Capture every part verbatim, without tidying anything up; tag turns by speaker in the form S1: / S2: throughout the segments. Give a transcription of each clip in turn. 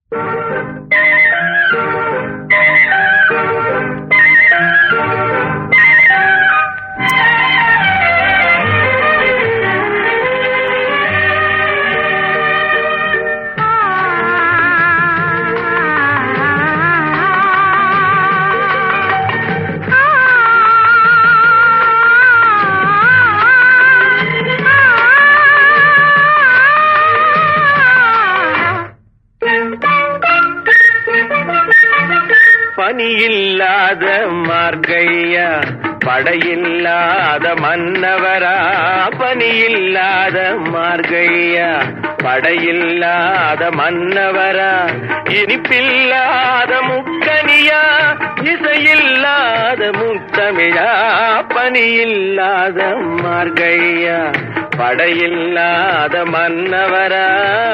S1: பனியில்லாத மார்கையா படையில்லாத மன்னவரா, பனியில்லாத மார்கையா படையில்லாத மன்னவரா, இனிப்பில்லாத முக்கனியா இசையில்லாத முத்தமிழா, பனியில்லாத மார்கையா படையில்லாத மன்னவரா.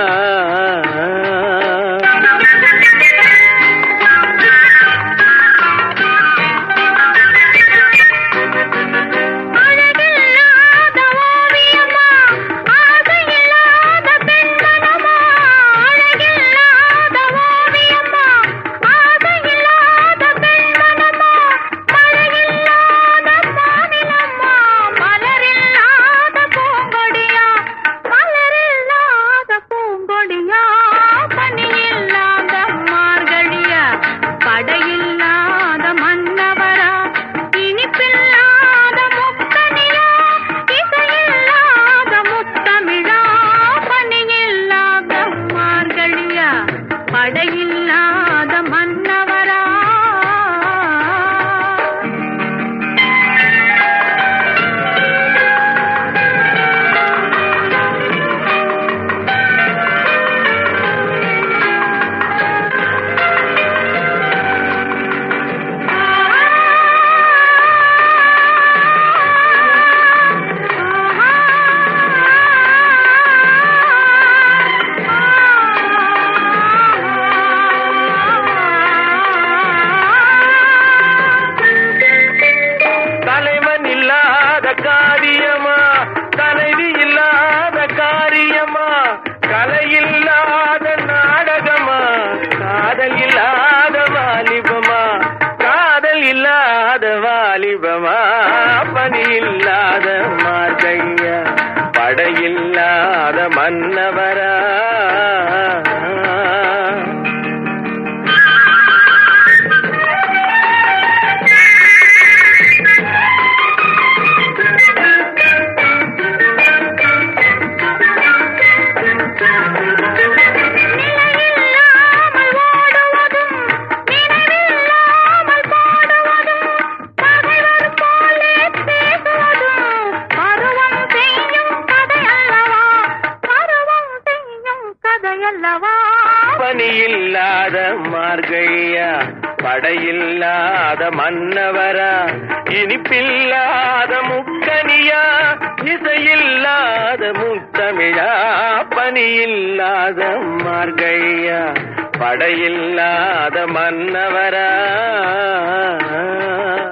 S1: காரியமா தலைவி இல்லாத காரியமா, கலையில்லாத நாடகமா, காதல் இல்லாத வாலிபமா, காதல் இல்லாத வாலிபமா, பணி இல்லாத மார்கையா படையில்லாத மன்னவரா. பனியில்லாத மார்கையா படையில்லாத மன்னவரா, இனிப்பில்லாத முக்கனியா இசையில்லாத முத்தமிழா, பனியில்லாத மார்கையா படையில்லாத மன்னவரா.